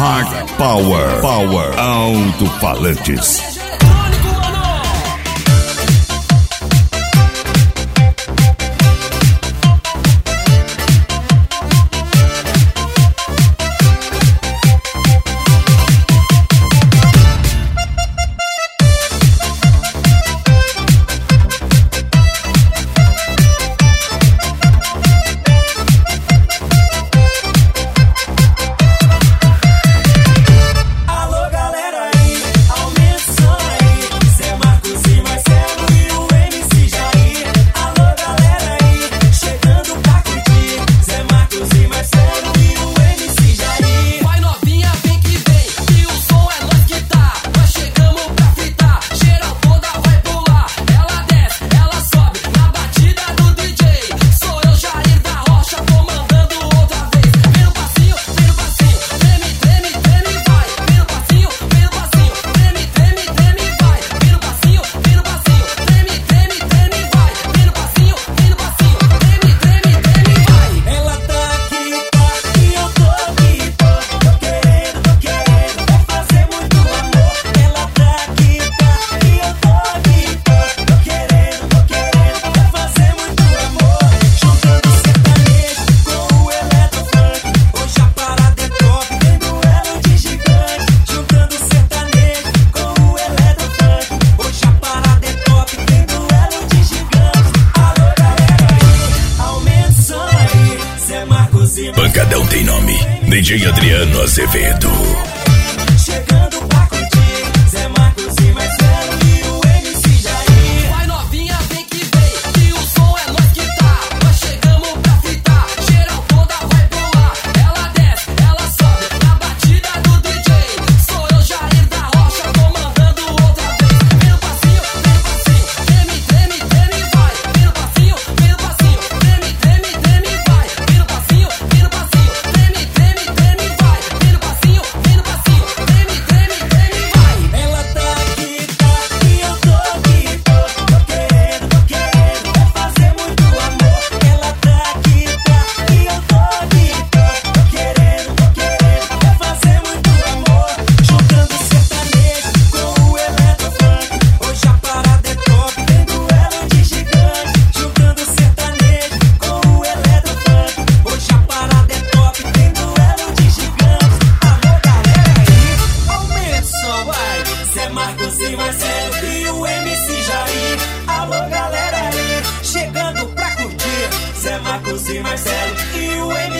Hard Power Alto-Falantes. Pancadão tem nome, DJ Adriano Azevedo. Chegando pra curtir, Zé Marcos e Marcelo e o MC Jair. Vai novinha, vem que vem, que o som é nós que tá. Nós chegamos pra fritar, geral toda vai pular. Ela desce, ela sobe, na batida do DJ. Sou eu, Jair da Rocha, comandando outra vez. Vem no passinho, treme, treme, treme, vai. Vem no passinho, treme, treme, treme, vai. Vem no passinho, treme, treme, treme, vai. Vem no passinho, treme, treme, treme, vai. Ela tá aqui e eu tô aqui, tô querendo, é fazer muito amor. Ela tá aqui e eu tô aqui, tô querendo, é fazer muito amor. Juntando sertanejo com o eletrofunk, hoje a parada é top, tem duelo de gigante. Juntando sertanejo com o eletrofunk, hoje a parada é top, tem duelo de gigante. Alô galera aí, aumenta o som, vai. Zé Marcos e Marcelo e o MC Jair. Alô galera aí, chegando pra curtir. Zé Marcos e Marcelo e o MC